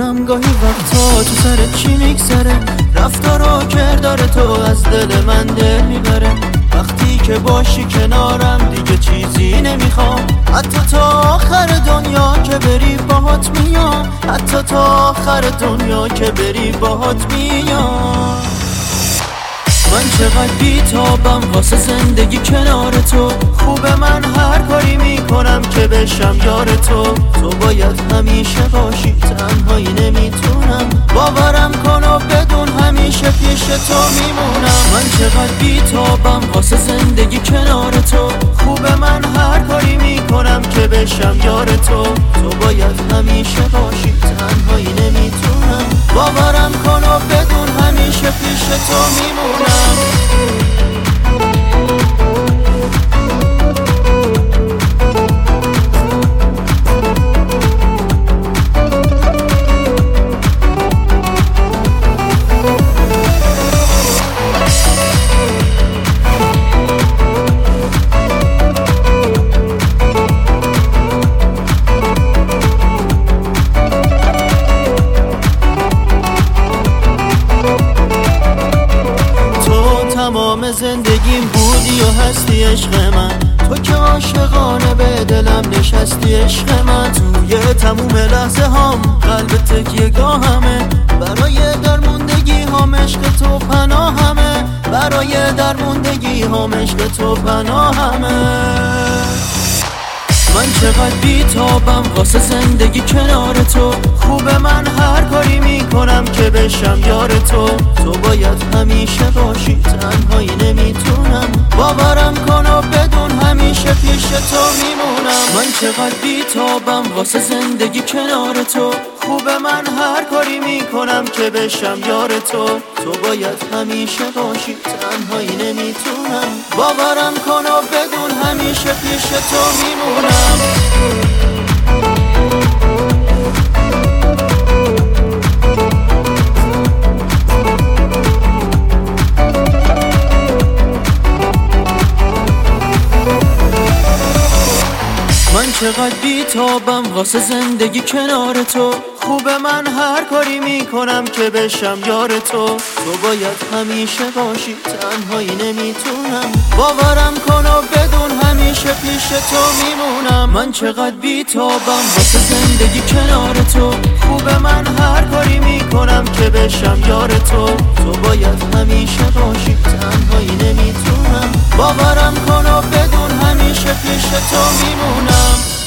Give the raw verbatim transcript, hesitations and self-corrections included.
نمیدونم گاهی وقتا تو سرت چی میگذره، رفتار و کردار تو از دل من دل میبره. وقتی که باشی کنارم دیگه چیزی نمیخوام، حتی تا آخر دنیا که بری باهات میام، حتی تا آخر دنیا که بری باهات میام. من چقدر بی‌تابم واسه زندگی کنار تو، خوبه من هر کاری میکنم که بشم یار تو. تو باید همیشه باشی، تنهایی نمیتونم، باورم کن و بدون همیشه پیش تو میمونم. من چقدر بی‌تابم واسه زندگی کنار تو، خوبه من هر کاری میکنم که بشم یار تو. تو باید همیشه باشی، تنهایی نمیتونم، باورم کن و بدون همیشه پیش تو میمونم. تمام زندگیم بودی و هستی عشق من، تو که عاشقانه به دلم نشستی عشق من. توی تموم لحظه هام قلب تکیه گاهمه، برای درموندگی هام عشق تو پناهمه، برای درموندگی هام عشق تو پناهمه. من چقدر بی‌تابم واسه زندگی کنار تو، خوبه من هر کاری میکنم که بشم یار تو. تو باید همیشه باشی، تنهایی نمیتونم، باورم کن و بدون همیشه پیش تو میمونم. من چقدر بی‌تابم واسه زندگی کنار تو، خوبه من هر کاری میکنم که بشم یار تو. تو باید همیشه باشی، تنهایی نمیتونم، باورم کن و بدون همیشه پیش تو میمونم. من چقدر بی‌تابم واسه زندگی کنار تو، خوبه من هر کاری میکنم که بشم یار تو. تو باید همیشه باشی، تنهایی نمیتونم، باورم کن و بدون همیشه پیش تو میمونم. من چقدر بی‌تابم واسه زندگی کنار تو، خوبه من هر کاری میکنم که بشم یار تو. تو باید همیشه باشی، تنهایی نمیتونم، باورم کن و بدون همیشه پیش تو میمونم.